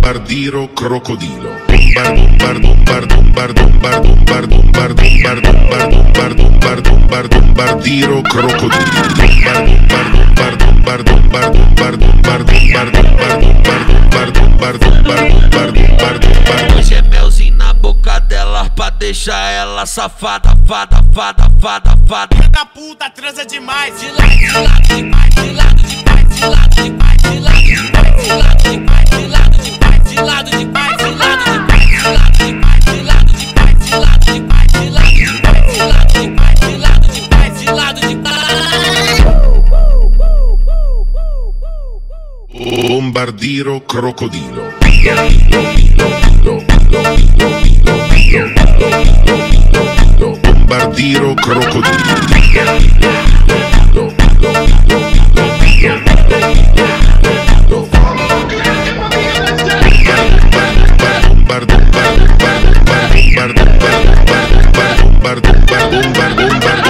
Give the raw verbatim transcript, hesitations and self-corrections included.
Bombardiro crocodilo. Bombardiro crocodilo. Hoje é melzinho na boca dela pra deixar ela safada, fada, fada, fada, fada. Filha da puta transa demais, de lado, de lado, de pai, de lado, de pai, de lado, de pai, de lado, de pai, de lado, de pai, de lado, de pai, de lado, de pai, de lado, de pai, de lado, de pai, de lado, de pai, de lado, de pai, de lado, de pai, de lado, de pai, de lado, de pai, de lado, de pai. Bombardiro crocodilo. Bombardiro crocodilo. Bombardiro